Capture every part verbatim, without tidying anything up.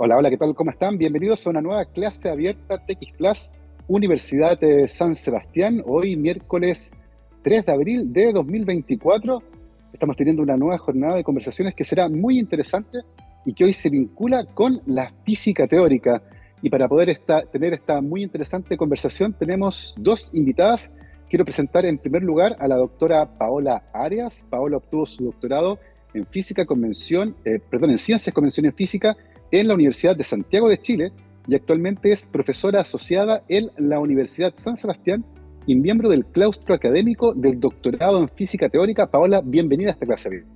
Hola, hola, ¿qué tal? ¿Cómo están? Bienvenidos a una nueva clase abierta T X Plus, Universidad de San Sebastián. Hoy, miércoles tres de abril de dos mil veinticuatro, estamos teniendo una nueva jornada de conversaciones que será muy interesante y que hoy se vincula con la física teórica. Y para poder esta, tener esta muy interesante conversación, tenemos dos invitadas. Quiero presentar en primer lugar a la doctora Paola Arias. Paola obtuvo su doctorado en física convención, eh, perdón, en ciencias convención en física en la Universidad de Santiago de Chile y actualmente es profesora asociada en la Universidad San Sebastián y miembro del claustro académico del doctorado en física teórica. Paola, bienvenida a esta clase.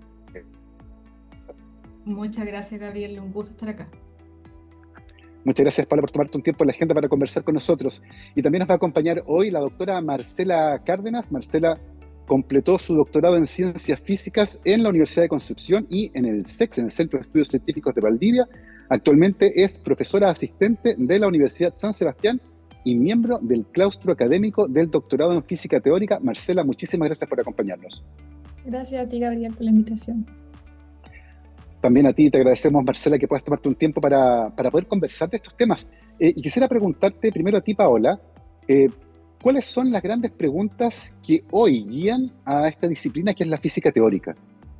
Muchas gracias, Gabriel, un gusto estar acá. Muchas gracias, Paola, por tomarte un tiempo en la agenda para conversar con nosotros. Y también nos va a acompañar hoy la doctora Marcela Cárdenas. Marcela completó su doctorado en ciencias físicas en la Universidad de Concepción y en el C E C, en el Centro de Estudios Científicos de Valdivia. Actualmente es profesora asistente de la Universidad San Sebastián y miembro del claustro académico del doctorado en física teórica. Marcela, muchísimas gracias por acompañarnos. Gracias a ti, Gabriel, por la invitación. También a ti te agradecemos, Marcela, que puedas tomarte un tiempo para, para poder conversar de estos temas. Eh, y quisiera preguntarte primero a ti, Paola, eh, ¿cuáles son las grandes preguntas que hoy guían a esta disciplina que es la física teórica?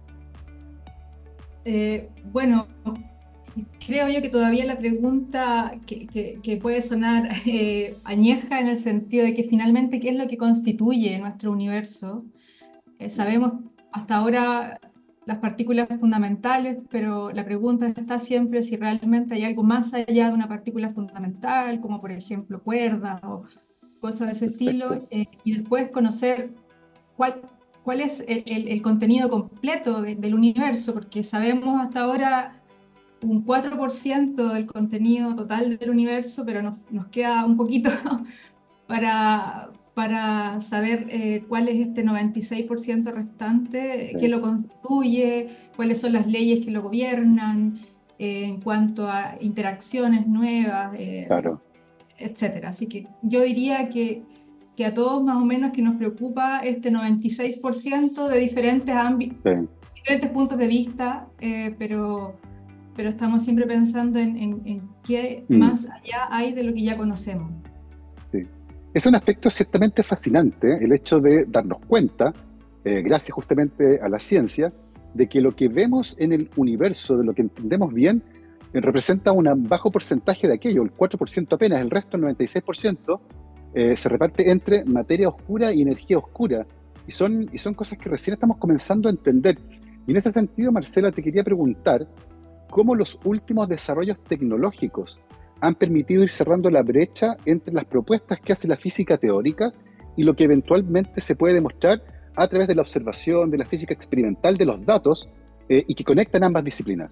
Eh, bueno, creo yo que todavía la pregunta que, que, que puede sonar eh, añeja en el sentido de que finalmente qué es lo que constituye nuestro universo. Eh, sabemos hasta ahora las partículas fundamentales, pero la pregunta está siempre si realmente hay algo más allá de una partícula fundamental, como por ejemplo cuerdas o cosas de ese estilo, eh, y después conocer cuál, cuál es el, el, el contenido completo de, del universo, porque sabemos hasta ahora un cuatro por ciento del contenido total del universo, pero nos, nos queda un poquito para, para saber eh, cuál es este noventa y seis por ciento restante, Sí. qué lo constituye, cuáles son las leyes que lo gobiernan, eh, en cuanto a interacciones nuevas, eh, Claro. etcétera. Así que yo diría que, que a todos más o menos que nos preocupa este noventa y seis por ciento de diferentes ámbitos, Sí. diferentes puntos de vista, eh, pero, pero estamos siempre pensando en, en, en qué Mm. más allá hay de lo que ya conocemos. Sí. Es un aspecto ciertamente fascinante, ¿eh? El hecho de darnos cuenta, eh, gracias justamente a la ciencia, de que lo que vemos en el universo, de lo que entendemos bien, eh, representa un bajo porcentaje de aquello, el cuatro por ciento apenas. El resto, el noventa y seis por ciento, eh, se reparte entre materia oscura y energía oscura. Y son, y son cosas que recién estamos comenzando a entender. Y en ese sentido, Marcela, te quería preguntar cómo los últimos desarrollos tecnológicos han permitido ir cerrando la brecha entre las propuestas que hace la física teórica y lo que eventualmente se puede demostrar a través de la observación, de la física experimental, de los datos, eh, y que conectan ambas disciplinas.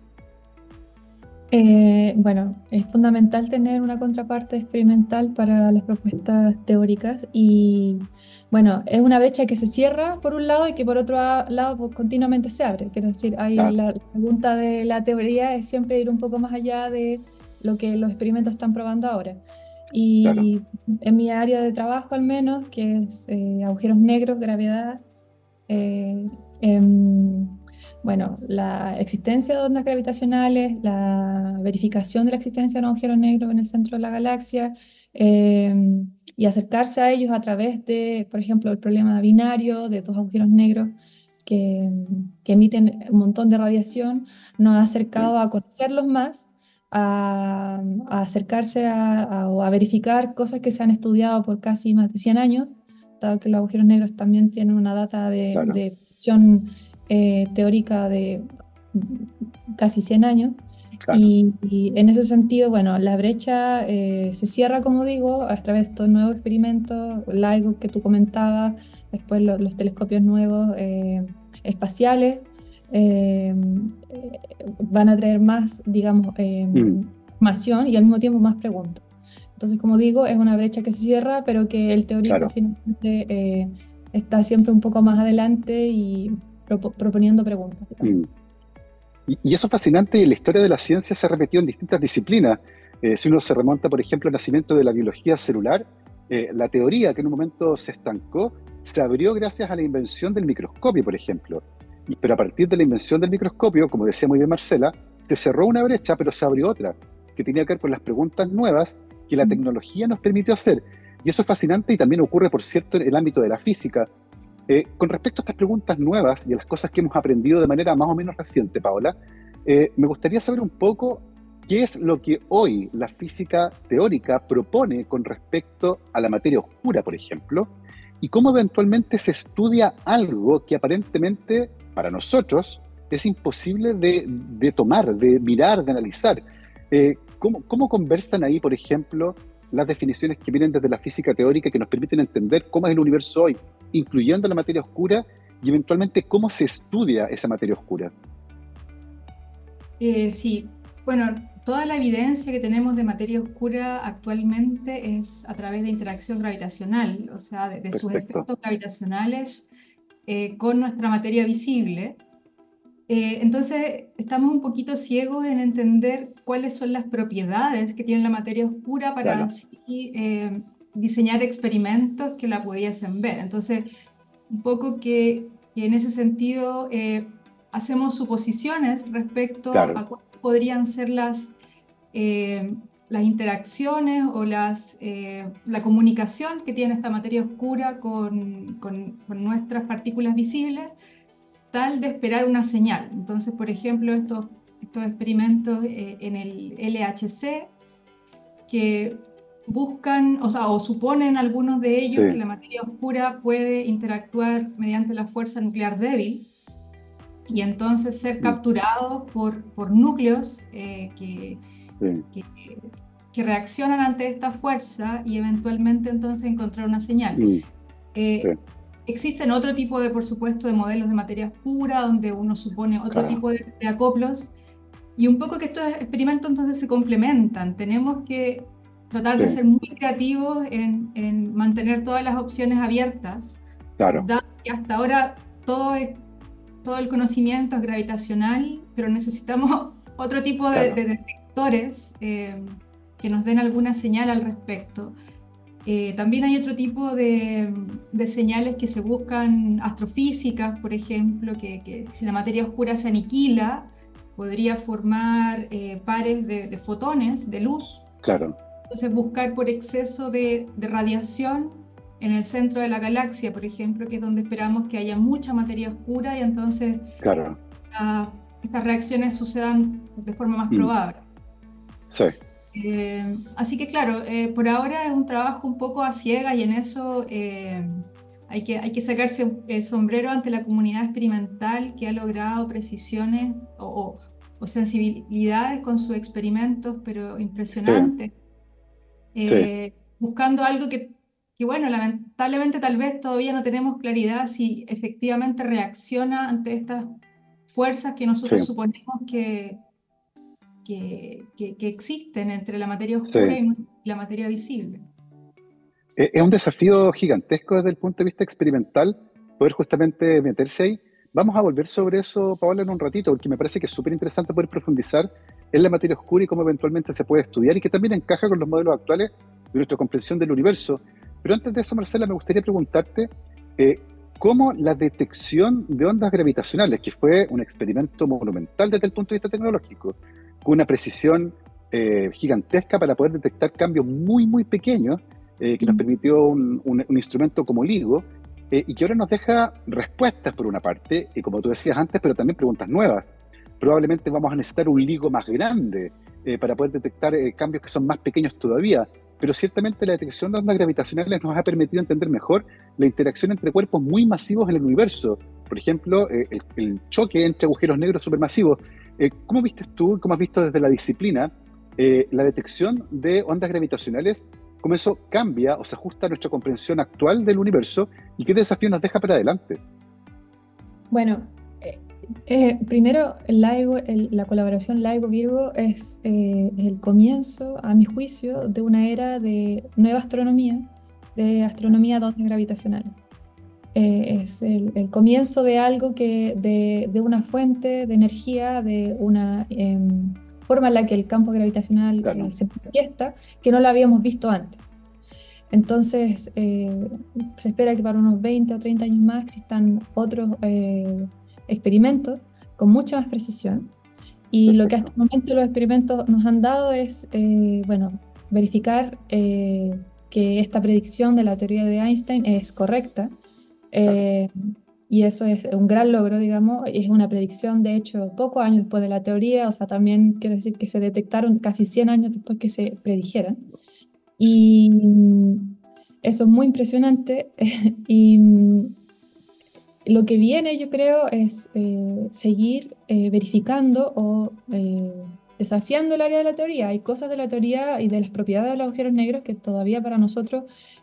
Eh, bueno, es fundamental tener una contraparte experimental para las propuestas teóricas y, bueno, es una brecha que se cierra por un lado y que por otro lado pues, continuamente se abre. Quiero decir, hay Claro. la, la pregunta de la teoría es siempre ir un poco más allá de lo que los experimentos están probando ahora. Y Claro. en mi área de trabajo al menos, que es eh, agujeros negros, gravedad, eh, em, bueno, la existencia de ondas gravitacionales, la verificación de la existencia de un agujero negro en el centro de la galaxia, eh, y acercarse a ellos a través de, por ejemplo, el problema binario de dos agujeros negros que, que emiten un montón de radiación, nos ha acercado a conocerlos más, a, a acercarse a, a, a verificar cosas que se han estudiado por casi más de cien años, dado que los agujeros negros también tienen una data de, Claro. de producción eh, teórica de casi cien años. Claro. Y, y en ese sentido, bueno, la brecha eh, se cierra, como digo, a través de estos nuevos experimentos, LIGO que tú comentabas, después lo, los telescopios nuevos eh, espaciales, eh, van a traer más, digamos, eh, Mm. información y al mismo tiempo más preguntas. Entonces, como digo, es una brecha que se cierra, pero que el teórico Claro. finalmente eh, está siempre un poco más adelante y propo proponiendo preguntas. Mm. Y, y eso es fascinante, y la historia de la ciencia se ha repetido en distintas disciplinas. Eh, si uno se remonta, por ejemplo, al nacimiento de la biología celular, eh, la teoría que en un momento se estancó, se abrió gracias a la invención del microscopio, por ejemplo. Y, pero a partir de la invención del microscopio, como decía muy bien Marcela, se cerró una brecha, pero se abrió otra. que tenía que ver con las preguntas nuevas que la tecnología nos permitió hacer. Y eso es fascinante y también ocurre, por cierto, en el ámbito de la física. Eh, con respecto a estas preguntas nuevas y a las cosas que hemos aprendido de manera más o menos reciente, Paola, eh, me gustaría saber un poco qué es lo que hoy la física teórica propone con respecto a la materia oscura, por ejemplo, y cómo eventualmente se estudia algo que aparentemente para nosotros es imposible de, de tomar, de mirar, de analizar. Eh, ¿cómo, ¿Cómo conversan ahí, por ejemplo, las definiciones que vienen desde la física teórica que nos permiten entender cómo es el universo hoy, incluyendo la materia oscura, y eventualmente cómo se estudia esa materia oscura? Eh, sí, bueno, toda la evidencia que tenemos de materia oscura actualmente es a través de interacción gravitacional, o sea, de, de sus Perfecto. efectos gravitacionales eh, con nuestra materia visible. Eh, entonces, estamos un poquito ciegos en entender cuáles son las propiedades que tiene la materia oscura para Claro. así eh, diseñar experimentos que la pudiesen ver. Entonces, un poco que, que en ese sentido eh, hacemos suposiciones respecto Claro. a cuáles podrían ser las, eh, las interacciones o las, eh, la comunicación que tiene esta materia oscura con, con, con nuestras partículas visibles, tal de esperar una señal. Entonces, por ejemplo, estos, estos experimentos eh, en el L H C que buscan, o sea, o suponen algunos de ellos Sí. que la materia oscura puede interactuar mediante la fuerza nuclear débil y entonces ser Mm. capturados por, por núcleos eh, que, Sí. que, que reaccionan ante esta fuerza y eventualmente entonces encontrar una señal. Mm. Eh, Sí. Existen otro tipo de, por supuesto, de modelos de materia oscura donde uno supone otro Claro. tipo de, de acoplos y un poco que estos experimentos entonces se complementan. Tenemos que tratar de Sí. ser muy creativos en, en mantener todas las opciones abiertas, Claro. dado que hasta ahora todo, es, todo el conocimiento es gravitacional, pero necesitamos otro tipo de, Claro. de detectores eh, que nos den alguna señal al respecto. Eh, también hay otro tipo de, de señales que se buscan astrofísicas, por ejemplo, que, que si la materia oscura se aniquila, podría formar eh, pares de, de fotones de luz. Claro. Entonces buscar por exceso de, de radiación en el centro de la galaxia, por ejemplo, que es donde esperamos que haya mucha materia oscura y entonces Claro. uh, estas reacciones sucedan de forma más Mm. probable. Sí. Eh, así que claro, eh, por ahora es un trabajo un poco a ciegas y en eso eh, hay que, hay que sacarse el sombrero ante la comunidad experimental que ha logrado precisiones o, o, o sensibilidades con sus experimentos, pero impresionantes, Sí. eh, buscando algo que, que, bueno, lamentablemente tal vez todavía no tenemos claridad si efectivamente reacciona ante estas fuerzas que nosotros Sí. suponemos que Que, que, que existen entre la materia Sí. oscura y la materia visible. Es un desafío gigantesco desde el punto de vista experimental poder justamente meterse ahí. Vamos a volver sobre eso, Paola, en un ratito, porque me parece que es súper interesante poder profundizar en la materia oscura y cómo eventualmente se puede estudiar y que también encaja con los modelos actuales de nuestra comprensión del universo. Pero antes de eso, Marcela, me gustaría preguntarte eh, cómo la detección de ondas gravitacionales, que fue un experimento monumental desde el punto de vista tecnológico, con una precisión eh, gigantesca para poder detectar cambios muy, muy pequeños, eh, que nos permitió un, un, un instrumento como LIGO, eh, y que ahora nos deja respuestas por una parte, y como tú decías antes, pero también preguntas nuevas. Probablemente vamos a necesitar un LIGO más grande eh, para poder detectar eh, cambios que son más pequeños todavía, pero ciertamente la detección de ondas gravitacionales nos ha permitido entender mejor la interacción entre cuerpos muy masivos en el universo. Por ejemplo, eh, el, el choque entre agujeros negros supermasivos. Eh, ¿Cómo viste tú, cómo has visto desde la disciplina, eh, la detección de ondas gravitacionales, cómo eso cambia o se ajusta a nuestra comprensión actual del universo y qué desafío nos deja para adelante? Bueno, eh, eh, primero el LIGO, el, la colaboración LIGO-Virgo es eh, el comienzo, a mi juicio, de una era de nueva astronomía, de astronomía de ondas gravitacionales. Eh, es el, el comienzo de algo que, de, de una fuente de energía, de una eh, forma en la que el campo gravitacional Claro. eh, se manifiesta, que no lo habíamos visto antes. Entonces, eh, se espera que para unos veinte o treinta años más existan otros eh, experimentos con mucha más precisión Y lo que hasta Perfecto. el momento los experimentos nos han dado es, eh, bueno, verificar eh, que esta predicción de la teoría de Einstein es correcta. Claro. eh, y eso es un gran logro, digamos. Es una predicción, de hecho, pocos años después de la teoría, o sea, también quiero decir que se detectaron casi cien años después que se predijeran. Y mm, eso es muy impresionante. Y mm, lo que viene, yo creo, es eh, seguir eh, verificando o eh, desafiando el área de la teoría. Hay cosas de la teoría y de las propiedades de los agujeros negros que todavía para nosotros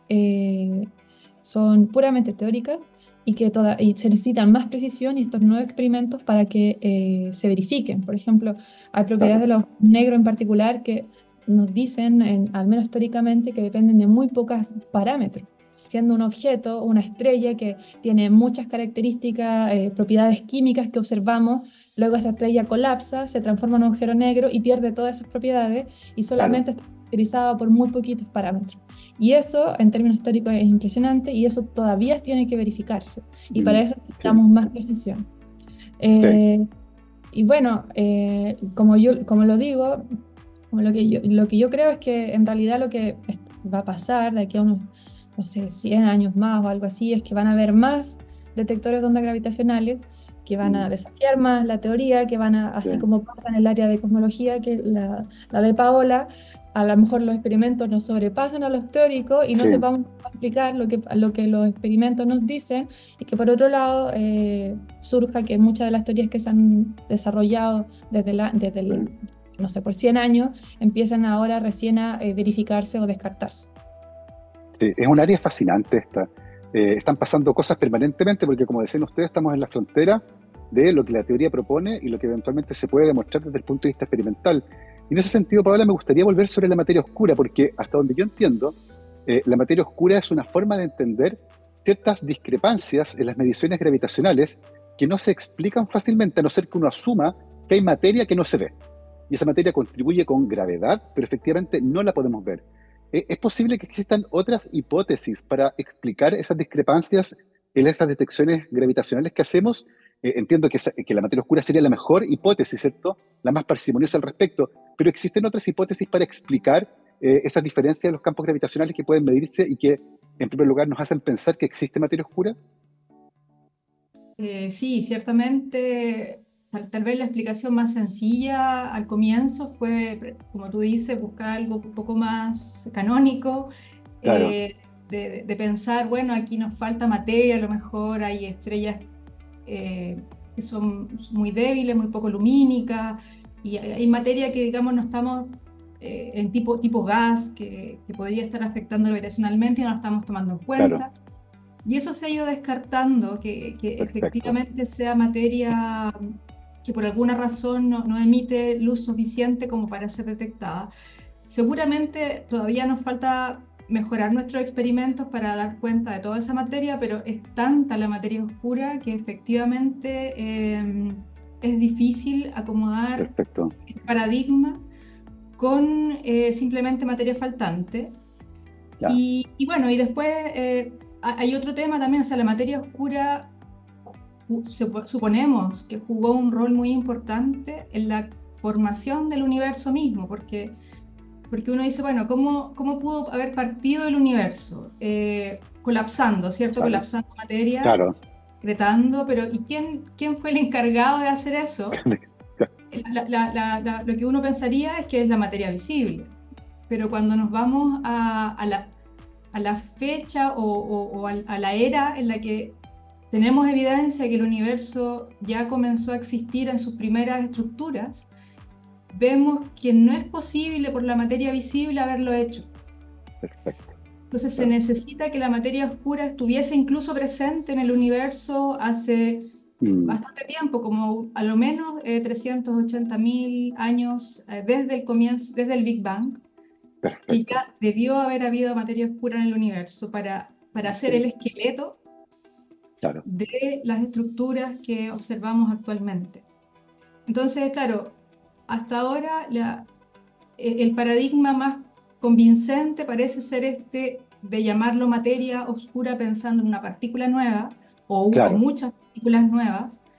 eh, son puramente teóricas y que toda- y se necesitan más precisión y estos nuevos experimentos para que eh, se verifiquen. Por ejemplo, hay propiedades Claro. de los agujeros negros en particular que nos dicen, en- al menos teóricamente, que dependen de muy pocos parámetros, siendo un objeto, una estrella que tiene muchas características, eh, propiedades químicas que observamos. Luego esa estrella colapsa, se transforma en un agujero negro y pierde todas esas propiedades y Claro. solamente está caracterizado por muy poquitos parámetros. Y eso, en términos históricos, es impresionante y eso todavía tiene que verificarse. Y para Mm, eso sí, necesitamos más precisión. sí, Eh, y bueno, eh, como yo, como lo digo, como lo que yo, lo que yo creo es que en realidad lo que est- va a pasar de aquí a unos, no sé, cien años más o algo así, es que van a haber más detectores de ondas gravitacionales, que van a mm, desafiar más la teoría, que van a, sí, así como pasa en el área de cosmología, que la, la de Paola, a lo mejor los experimentos nos sobrepasan a los teóricos y no sí, sepamos explicar lo que, lo que los experimentos nos dicen, y que por otro lado eh, surja que muchas de las teorías que se han desarrollado desde, la, desde el, sí. no sé, por cien años, empiezan ahora recién a eh, verificarse o descartarse. Sí, es un área fascinante esta. Eh, están pasando cosas permanentemente porque, como decían ustedes, estamos en la frontera de lo que la teoría propone y lo que eventualmente se puede demostrar desde el punto de vista experimental. Y en ese sentido, Paola, me gustaría volver sobre la materia oscura, porque hasta donde yo entiendo, eh, la materia oscura es una forma de entender ciertas discrepancias en las mediciones gravitacionales que no se explican fácilmente, a no ser que uno asuma que hay materia que no se ve. Y esa materia contribuye con gravedad, pero efectivamente no la podemos ver. Eh, ¿Es posible que existan otras hipótesis para explicar esas discrepancias en esas detecciones gravitacionales que hacemos? Eh, entiendo que, esa- que la materia oscura sería la mejor hipótesis, ¿cierto? La más parsimoniosa al respecto, pero ¿existen otras hipótesis para explicar eh, esas diferencias en los campos gravitacionales que pueden medirse y que, en primer lugar, nos hacen pensar que existe materia oscura? Eh, sí, ciertamente, tal, tal vez la explicación más sencilla al comienzo fue, pre- como tú dices, buscar algo un poco más canónico, Claro, eh, de, de pensar, bueno, aquí nos falta materia, a lo mejor hay estrellas eh, que son muy débiles, muy poco lumínicas, y hay hay materia que, digamos, no estamos eh, en tipo, tipo gas, que, que podría estar afectando gravitacionalmente y no lo estamos tomando en claro, cuenta. Y eso se ha ido descartando, que, que perfecto, efectivamente sea materia que por alguna razón no, no emite luz suficiente como para ser detectada. Seguramente todavía nos falta mejorar nuestros experimentos para dar cuenta de toda esa materia, pero es tanta la materia oscura que efectivamente eh, es difícil acomodar perfecto. este paradigma con eh, simplemente materia faltante. Ya, Y, y bueno, y después eh, ha- hay otro tema también, o sea, la materia oscura ju- supo- suponemos que jugó un rol muy importante en la formación del universo mismo, porque, porque uno dice, bueno, ¿cómo, cómo pudo haber partido el universo? Eh, colapsando, ¿cierto? claro, Colapsando materia, claro. excretando, pero ¿y quién, quién fue el encargado de hacer eso? La- la- la- la- lo que uno pensaría es que es la materia visible, pero cuando nos vamos a, a la, a la fecha o, o- o al- a la era en la que tenemos evidencia que el universo ya comenzó a existir en sus primeras estructuras, vemos que no es posible por la materia visible haberlo hecho. Perfecto, Entonces se claro. necesita que la materia oscura estuviese incluso presente en el universo hace Mm, bastante tiempo, como a lo menos eh, trescientos ochenta mil años eh, desde el comienzo, desde el Big Bang, que perfecto, ya debió haber habido materia oscura en el universo para, para hacer sí, el esqueleto claro, de las estructuras que observamos actualmente. Entonces, claro, hasta ahora la, el paradigma más convincente parece ser este de llamarlo materia oscura pensando en una partícula nueva o, o claro, muchas partículas nuevas,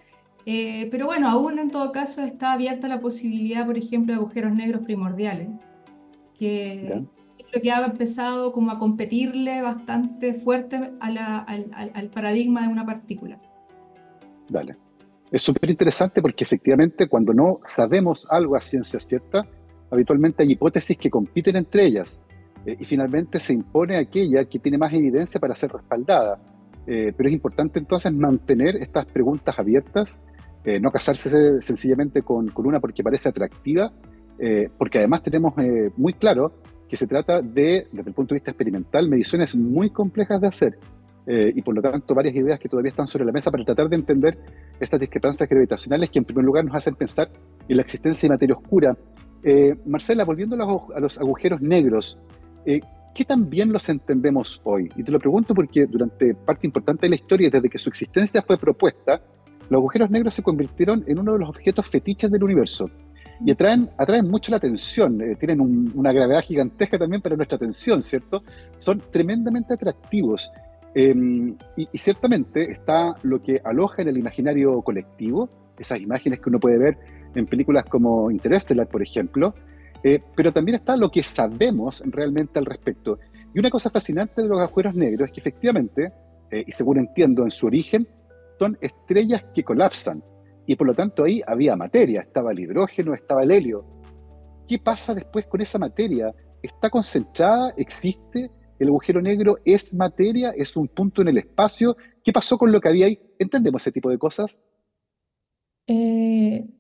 Eh, pero bueno, aún en todo caso está abierta la posibilidad, por ejemplo, de agujeros negros primordiales, ¿Ya? que es lo que ha empezado como a competirle bastante fuerte a la- al, al- al paradigma de una partícula. Dale. Es súper interesante porque efectivamente cuando no sabemos algo a ciencia cierta, habitualmente hay hipótesis que compiten entre ellas eh, y finalmente se impone aquella que tiene más evidencia para ser respaldada. Eh, pero es importante entonces mantener estas preguntas abiertas, eh, no casarse sencillamente con, con una porque parece atractiva, eh, porque además tenemos eh, muy claro que se trata de, desde el punto de vista experimental, mediciones muy complejas de hacer. Eh, y por lo tanto varias ideas que todavía están sobre la mesa para tratar de entender estas discrepancias gravitacionales que en primer lugar nos hacen pensar en la existencia de materia oscura. Eh, Marcela, volviendo a los, a los agujeros negros, eh, ¿qué tan bien los entendemos hoy? Y te lo pregunto porque durante parte importante de la historia, desde que su existencia fue propuesta, los agujeros negros se convirtieron en uno de los objetos fetiches del universo y atraen, atraen mucho la atención, eh, tienen un, una gravedad gigantesca también para nuestra atención, ¿cierto? Son tremendamente atractivos. Eh, y, y ciertamente está lo que aloja en el imaginario colectivo, esas imágenes que uno puede ver en películas como Interstellar, por ejemplo, eh, pero también está lo que sabemos realmente al respecto. Y una cosa fascinante de los agujeros negros es que efectivamente, eh, y según entiendo en su origen, son estrellas que colapsan, y por lo tanto ahí había materia, estaba el hidrógeno, estaba el helio. ¿Qué pasa después con esa materia? ¿Está concentrada? ¿Existe? ¿El agujero negro es materia? ¿Es un punto en el espacio? ¿Qué pasó con lo que había ahí? ¿Entendemos ese tipo de cosas? Eh,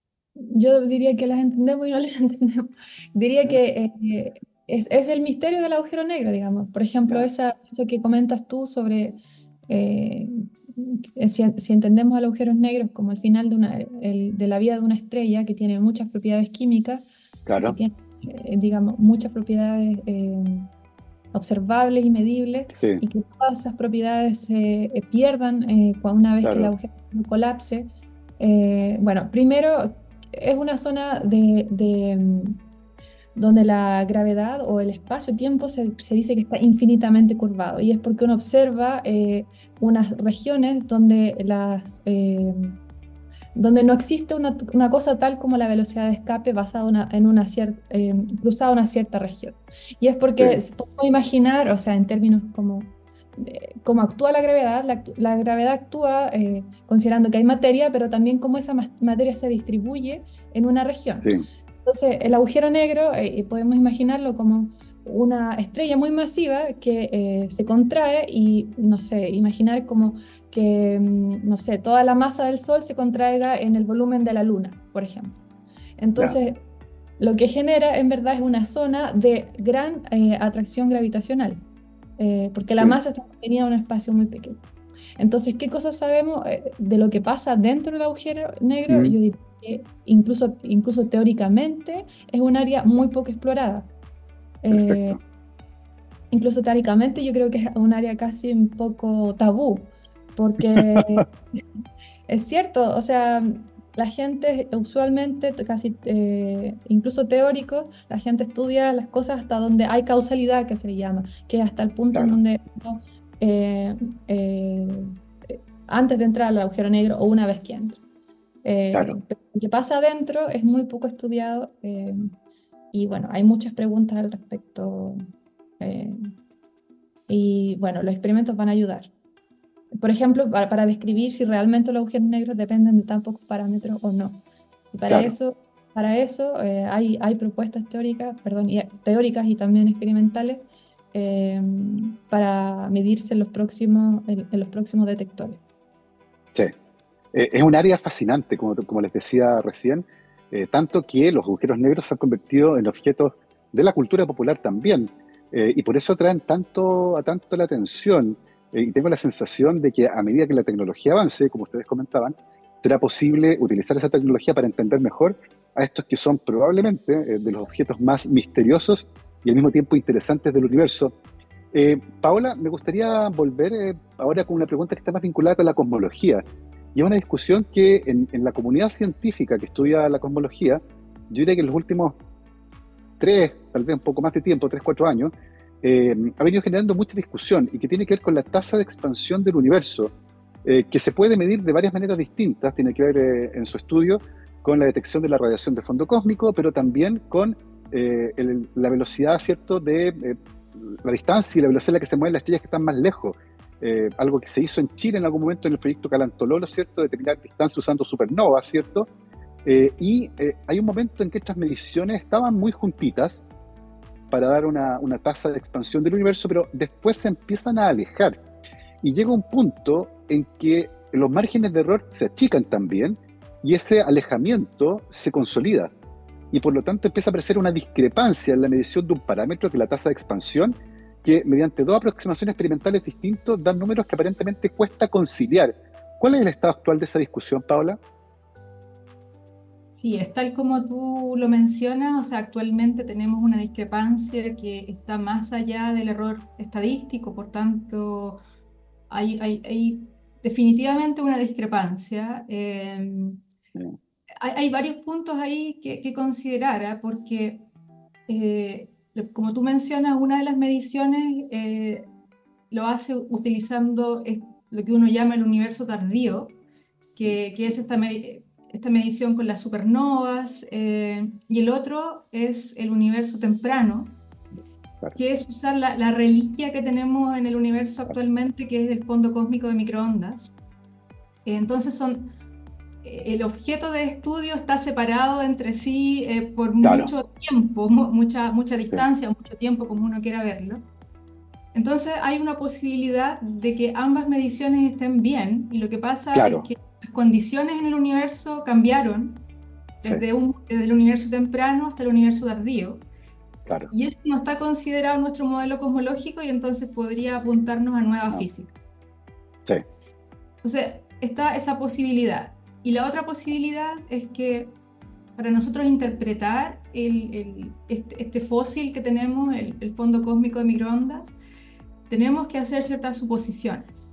yo diría que las entendemos y no las entendemos. Diría Ya, que eh, es, es el misterio del agujero negro, digamos. Por ejemplo, ya, esa, eso que comentas tú sobre eh, si, si entendemos a los agujeros negros como el final de, una, el- de la vida de una estrella que tiene muchas propiedades químicas, que claro, tiene, eh, digamos, muchas propiedades eh, observables y medibles, sí, y que todas esas propiedades se eh, pierdan eh, cua- una vez que el claro, agujero negro colapse. Eh, bueno, primero es una zona de, de, mm, donde la gravedad o el espacio-tiempo se, se dice que está infinitamente curvado, y es porque uno observa eh, unas regiones donde las... eh, donde no existe una, una cosa tal como la velocidad de escape basada una- en una cierta, eh, cruzada una cierta región. Y es porque sí, s- podemos imaginar, o sea, en términos como eh, cómo actúa la gravedad, la, actu- la gravedad actúa eh, considerando que hay materia, pero también cómo esa mas- materia se distribuye en una región. sí, Entonces, el agujero negro, eh, podemos imaginarlo como una estrella muy masiva que eh, se contrae y, no sé, imaginar como que, mm, no sé, toda la masa del Sol se contraiga en el volumen de la Luna, por ejemplo. ya, Entonces, lo que genera en verdad es una zona de gran eh, atracción gravitacional, eh, porque la sí, masa está contenida en un espacio muy pequeño. Entonces, ¿qué cosas sabemos eh, de lo que pasa dentro del agujero negro? mm, Yo diría que incluso, incluso teóricamente es un área muy poco explorada. Eh, perfecto, Incluso teóricamente yo creo que es un área casi un poco tabú, porque es cierto, o sea, la gente usualmente, casi eh, incluso teórico, la gente estudia las cosas hasta donde hay causalidad, que se le llama, que es hasta el punto en claro, donde uno, eh, eh, antes de entrar al agujero negro o una vez que entra. claro. Eh, pero lo que pasa adentro es muy poco estudiado, eh, y bueno, hay muchas preguntas al respecto, eh, y bueno, los experimentos van a ayudar. Por ejemplo, para, para describir si realmente los agujeros negros dependen de tan pocos parámetros o no. Y para Claro. eso, para eso eh, hay, hay propuestas teóricas, perdón, y- teóricas y también experimentales, eh, para medirse en los próximos, en, en los próximos detectores. Sí. Eh, es un área fascinante, como, como les decía recién, eh, tanto que los agujeros negros se han convertido en objetos de la cultura popular también, eh, y por eso atraen tanto, a tanto la atención. Eh, y tengo la sensación de que a medida que la tecnología avance, como ustedes comentaban, será posible utilizar esa tecnología para entender mejor a estos que son probablemente eh, de los objetos más misteriosos y al mismo tiempo interesantes del universo. Eh, Paola, me gustaría volver eh, ahora con una pregunta que está más vinculada con la cosmología. Y es una discusión que en, en la comunidad científica que estudia la cosmología, yo diría que en los últimos tres, tal vez un poco más de tiempo, tres, cuatro años, eh, ha venido generando mucha discusión y que tiene que ver con la tasa de expansión del universo. eh, que se puede medir de varias maneras distintas. Tiene que ver eh, en su estudio con la detección de la radiación de fondo cósmico, pero también con eh, el, la velocidad, ¿cierto?, de eh, la distancia y la velocidad a la que se mueven las estrellas que están más lejos. Eh, algo que se hizo en Chile en algún momento en el proyecto Calantololo, ¿cierto?, de determinar distancia usando supernovas, ¿cierto? Eh, y eh, hay un momento en que estas mediciones estaban muy juntitas para dar una, una tasa de expansión del universo, pero después se empiezan a alejar. Y llega un punto en que los márgenes de error se achican también y ese alejamiento se consolida. Y por lo tanto empieza a aparecer una discrepancia en la medición de un parámetro que es la tasa de expansión, que mediante dos aproximaciones experimentales distintos dan números que aparentemente cuesta conciliar. ¿Cuál es el estado actual de esa discusión, Paula? Sí, es tal como tú lo mencionas, o sea, actualmente tenemos una discrepancia que está más allá del error estadístico, por tanto, hay, hay, hay definitivamente una discrepancia. Eh, Sí. hay, hay varios puntos ahí que, que considerar, ¿eh? Porque, eh, lo- como tú mencionas, una de las mediciones eh, lo hace utilizando es- lo que uno llama el universo tardío, que, que es esta, me- esta medición con las supernovas, eh, y el otro es el universo temprano, Claro, que es usar la, la reliquia que tenemos en el universo claro, actualmente, que es el fondo cósmico de microondas. Eh, Entonces son, eh, el objeto de estudio está separado entre sí eh, por claro, mucho tiempo, mu- mucha, mucha sí, distancia, mucho tiempo, como uno quiera verlo. Entonces hay una posibilidad de que ambas mediciones estén bien, y lo que pasa es claro, que las condiciones en el universo cambiaron sí, desde, un, desde el universo temprano hasta el universo tardío, claro, y eso no está considerado en nuestro modelo cosmológico y entonces podría apuntarnos a nueva no, física. sí, Entonces está esa posibilidad. Y la otra posibilidad es que para nosotros interpretar el, el, este, este fósil que tenemos, el, el fondo cósmico de microondas, tenemos que hacer ciertas suposiciones.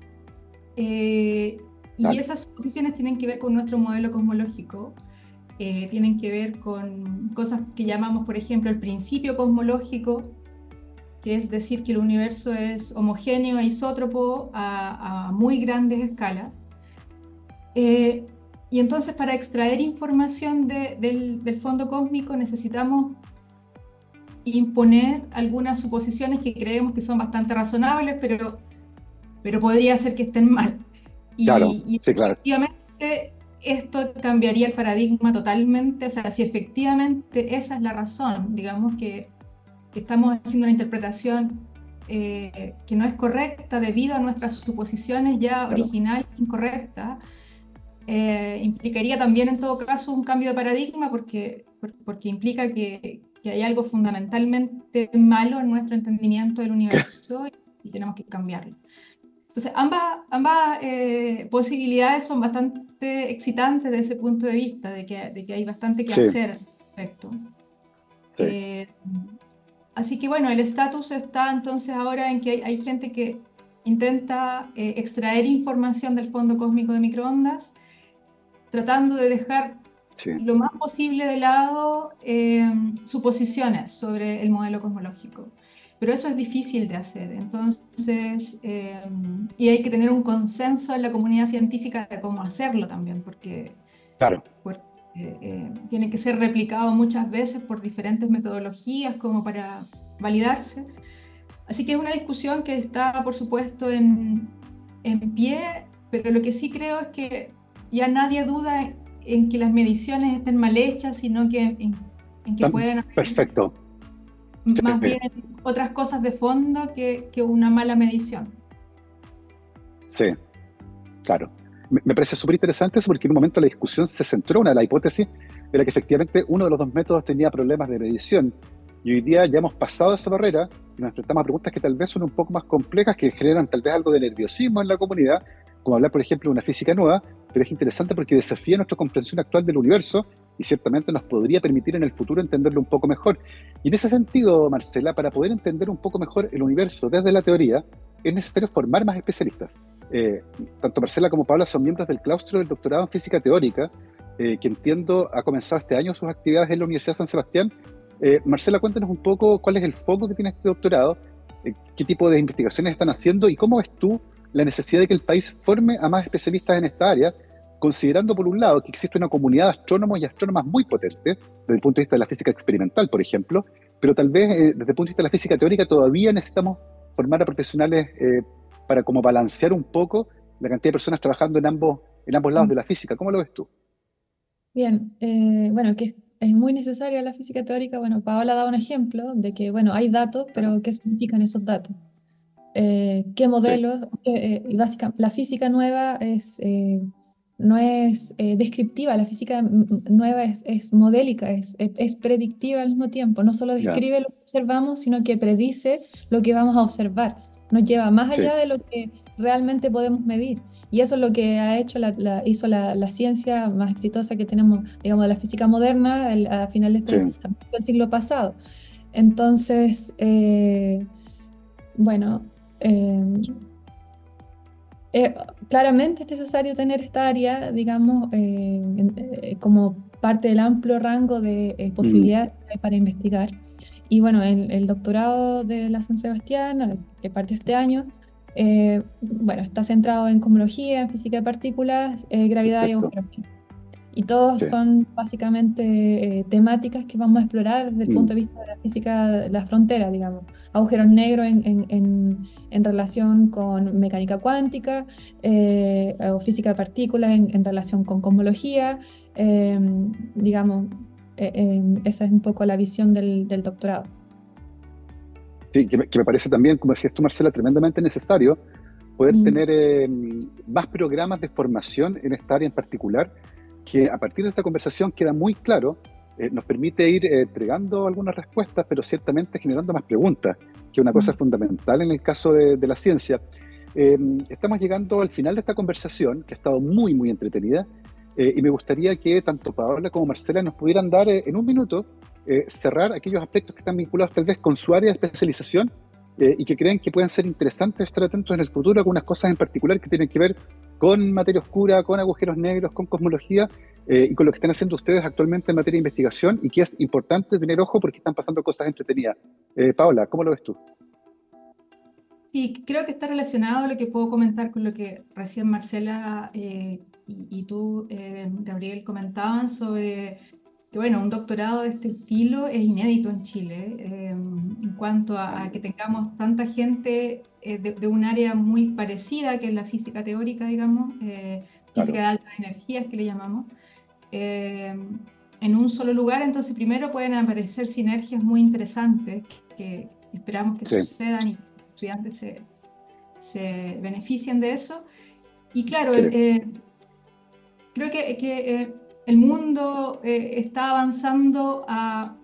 Eh, y claro, esas suposiciones tienen que ver con nuestro modelo cosmológico, eh, tienen que ver con cosas que llamamos, por ejemplo, el principio cosmológico, que es decir que el universo es homogéneo e isótropo a, a muy grandes escalas. Eh, y entonces para extraer información de, del, del fondo cósmico necesitamos imponer algunas suposiciones que creemos que son bastante razonables, pero, pero podría ser que estén mal. claro, Y, y sí, claro, efectivamente esto cambiaría el paradigma totalmente, o sea, si efectivamente esa es la razón, digamos que, que estamos haciendo una interpretación eh, que no es correcta debido a nuestras suposiciones ya claro, originales incorrectas, eh, implicaría también en todo caso un cambio de paradigma porque, porque implica que, que hay algo fundamentalmente malo en nuestro entendimiento del universo y, y tenemos que cambiarlo. Entonces, ambas, ambas eh, posibilidades son bastante excitantes desde ese punto de vista, de que, de que hay bastante que sí, hacer al respecto. sí, Eh, Así que bueno, el estatus está entonces ahora en que hay, hay gente que intenta eh, extraer información del fondo cósmico de microondas, tratando de dejar sí, lo más posible de lado eh, suposiciones sobre el modelo cosmológico. Pero eso es difícil de hacer, entonces, eh, y hay que tener un consenso en la comunidad científica de cómo hacerlo también, porque, claro, porque eh, eh, tiene que ser replicado muchas veces por diferentes metodologías como para validarse. Así que es una discusión que está, por supuesto, en, en pie, pero lo que sí creo es que ya nadie duda en que las mediciones estén mal hechas, sino que en, en que Tam- pueden haber perfecto, más sí, bien otras cosas de fondo que, que una mala medición. sí, claro. Me, me parece súper interesante eso porque en un momento la discusión se centró, una de las hipótesis era que efectivamente uno de los dos métodos tenía problemas de medición y hoy día ya hemos pasado esa barrera y nos enfrentamos a preguntas que tal vez son un poco más complejas, que generan tal vez algo de nerviosismo en la comunidad, como hablar, por ejemplo, de una física nueva, pero es interesante porque desafía nuestra comprensión actual del universo y ciertamente nos podría permitir en el futuro entenderlo un poco mejor. Y en ese sentido, Marcela, para poder entender un poco mejor el universo desde la teoría, es necesario formar más especialistas. Eh, tanto Marcela como Paula son miembros del claustro del doctorado en física teórica, eh, que entiendo ha comenzado este año sus actividades en la Universidad de San Sebastián. Eh, Marcela, cuéntanos un poco cuál es el foco que tiene este doctorado, eh, qué tipo de investigaciones están haciendo y cómo ves tú la necesidad de que el país forme a más especialistas en esta área, considerando por un lado que existe una comunidad de astrónomos y astrónomas muy potente, desde el punto de vista de la física experimental, por ejemplo, pero tal vez eh, desde el punto de vista de la física teórica todavía necesitamos formar a profesionales eh, para como balancear un poco la cantidad de personas trabajando en ambos, en ambos lados de la física. ¿Cómo lo ves tú? Bien, eh, bueno, que es muy necesaria la física teórica. Bueno, Paola ha dado un ejemplo de que, bueno, hay datos, Claro. pero ¿qué significan esos datos? Eh, ¿qué Sí, modelos? Eh, y básicamente, la física nueva es, eh, no es eh, descriptiva, la física mm, nueva es, es modélica, es, es, es predictiva al mismo tiempo. No solo ya, describe lo que observamos, sino que predice lo que vamos a observar. Nos lleva más sí, allá de lo que realmente podemos medir. Y eso es lo que ha hecho la, la- hizo la, la ciencia más exitosa que tenemos, digamos, de la física moderna el- a finales sí, del, del siglo pasado. Entonces, eh, bueno, eh, eh, claramente es necesario tener esta área, digamos, eh, en- eh, como parte del amplio rango de eh, mm, posibilidades que hay para investigar. Y bueno, el, el doctorado de la San Sebastián, eh, que partió este año, eh, bueno, está centrado en cosmología, en física de partículas, eh, gravedad y perfecto, agujeros negros. Y todos sí, son básicamente eh, temáticas que vamos a explorar desde el mm, punto de vista de la física de la frontera, digamos. Agujeros negros en, en- en- en relación con mecánica cuántica, eh, o física de partículas en, en relación con cosmología, eh, digamos, eh, eh, esa es un poco la visión del, del doctorado. sí, que me, que me parece también, como decías tú, Marcela, tremendamente necesario poder Mm, tener eh, más programas de formación en esta área en particular, que a partir de esta conversación queda muy claro, eh, nos permite ir eh, entregando algunas respuestas, pero ciertamente generando más preguntas, que es una cosa mm. fundamental en el caso de, de la ciencia. Eh, Estamos llegando al final de esta conversación, que ha estado muy, muy entretenida, eh, y me gustaría que tanto Paola como Marcela nos pudieran dar eh, en un minuto, eh, cerrar aquellos aspectos que están vinculados tal vez con su área de especialización, eh, y que creen que pueden ser interesantes estar atentos en el futuro a algunas cosas en particular que tienen que ver con materia oscura, con agujeros negros, con cosmología, eh, y con lo que están haciendo ustedes actualmente en materia de investigación, y que es importante tener ojo porque están pasando cosas entretenidas. Eh, Paola, ¿cómo lo ves tú? Sí, creo que está relacionado lo que puedo comentar con lo que recién Marcela eh, y, y tú, eh, Gabriel, comentaban sobre que, bueno, un doctorado de este estilo es inédito en Chile, eh, en cuanto a, a que tengamos tanta gente eh, de, de un área muy parecida, que es la física teórica, digamos, eh, física Claro, de altas energías, que le llamamos, eh, en un solo lugar. Entonces, primero pueden aparecer sinergias muy interesantes que, que esperamos que sí, sucedan y que los estudiantes se, se beneficien de eso. Y claro, sí, eh, creo que, que eh, el mundo eh, está avanzando a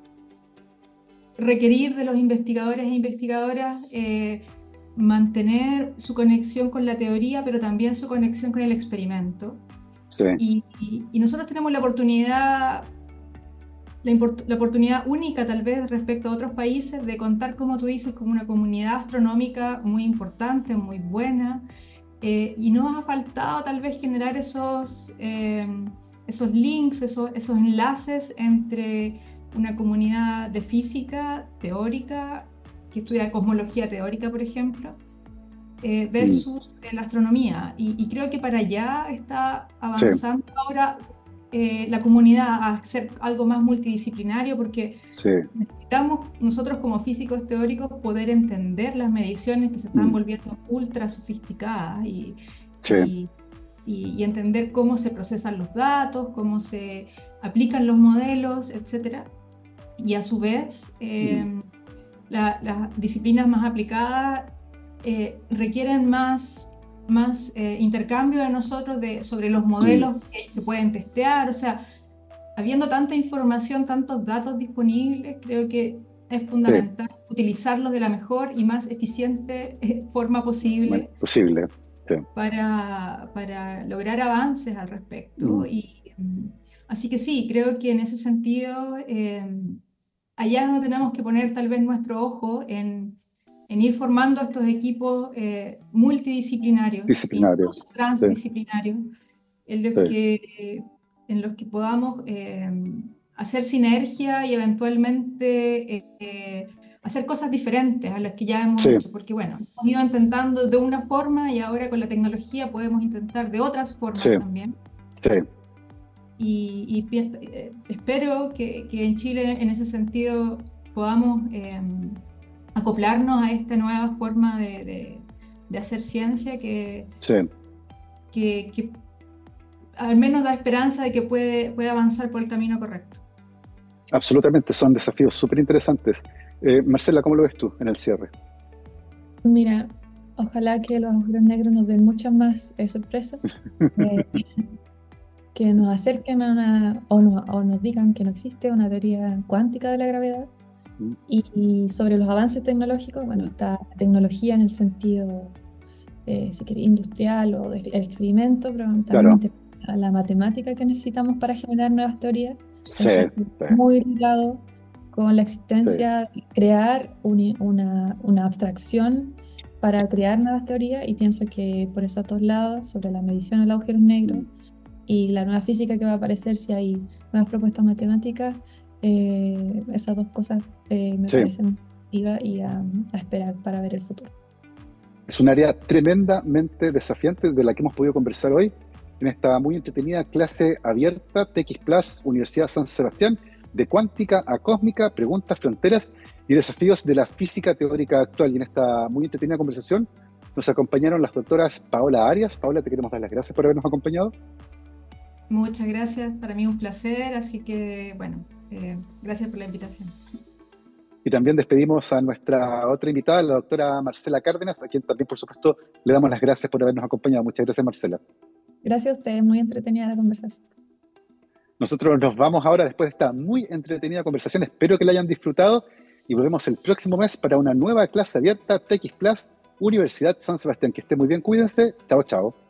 requerir de los investigadores e investigadoras eh, mantener su conexión con la teoría, pero también su conexión con el experimento. sí, Y, y- y nosotros tenemos la oportunidad, la, import- la oportunidad única tal vez respecto a otros países de contar, como tú dices, con una comunidad astronómica muy importante, muy buena, eh, y nos ha faltado tal vez generar esos, eh, esos links, esos, esos enlaces entre una comunidad de física teórica, que estudia cosmología teórica, por ejemplo, eh, mm, versus eh, la astronomía. Y, y creo que para allá está sí, avanzando ahora eh, la comunidad a ser algo más multidisciplinario, porque sí, necesitamos nosotros como físicos teóricos poder entender las mediciones que se están mm, volviendo ultra sofisticadas y, sí, y, y- y entender cómo se procesan los datos, cómo se aplican los modelos, etcétera. Y a su vez, mm, eh, la- las disciplinas más aplicadas eh, requieren más, más eh, intercambio de nosotros de, sobre los mm, modelos que se pueden testear. O sea, habiendo tanta información, tantos datos disponibles, creo que es sí, fundamental utilizarlos de la mejor y más eficiente eh, forma bueno, posible posible, sí, para, para lograr avances al respecto. mm, Y, mm, así que sí, creo que en ese sentido, eh, allá es donde tenemos que poner tal vez nuestro ojo en, en ir formando estos equipos eh, multidisciplinarios, disciplinario, incluso sí, transdisciplinarios, en los sí, que, en los que podamos eh, hacer sinergia y eventualmente eh, hacer cosas diferentes a las que ya hemos Sí, hecho, porque bueno, hemos ido intentando de una forma y ahora con la tecnología podemos intentar de otras formas sí, también. sí, Y, y pi- eh, espero que, que en Chile en ese sentido podamos eh, acoplarnos a esta nueva forma de, de- de hacer ciencia que, sí. que, que al menos da esperanza de que puede, puede avanzar por el camino correcto. Absolutamente, son desafíos súper interesantes. Eh, Marcela, ¿cómo lo ves tú en el cierre? Mira, ojalá que los agujeros negros nos den muchas más eh, sorpresas, eh, que nos acerquen a una, o, no- o nos digan que no existe una teoría cuántica de la gravedad. Mm, Y, y sobre los avances tecnológicos, bueno, está la tecnología en el sentido, eh, si queréis, industrial o del experimento, pero también claro, está la matemática que necesitamos para generar nuevas teorías. sí, Eso está sí, muy ligado con la sí. existencia de crear uni- una, una abstracción para crear nuevas teorías, y pienso que por eso a todos lados, sobre la medición de los agujeros negros Mm, y la nueva física que va a aparecer si hay nuevas propuestas matemáticas, eh, esas dos cosas eh, me sí. parecen positivas y a, a esperar para ver el futuro. Es un área tremendamente desafiante de la que hemos podido conversar hoy en esta muy entretenida clase abierta T X Plus Universidad San Sebastián, de cuántica a cósmica, preguntas, fronteras y desafíos de la física teórica actual. Y en esta muy entretenida conversación nos acompañaron las doctoras Paola Arias. Paola, te queremos dar las gracias por habernos acompañado. Muchas gracias, para mí un placer, así que bueno, eh, gracias por la invitación. Y también despedimos a nuestra otra invitada, la doctora Marcela Cárdenas, a quien también, por supuesto, le damos las gracias por habernos acompañado. Muchas gracias, Marcela. Gracias a ustedes, muy entretenida la conversación. Nosotros nos vamos ahora después de esta muy entretenida conversación. Espero que la hayan disfrutado y volvemos el próximo mes para una nueva clase abierta T X Plus Universidad San Sebastián. Que esté muy bien, cuídense. Chao, chao.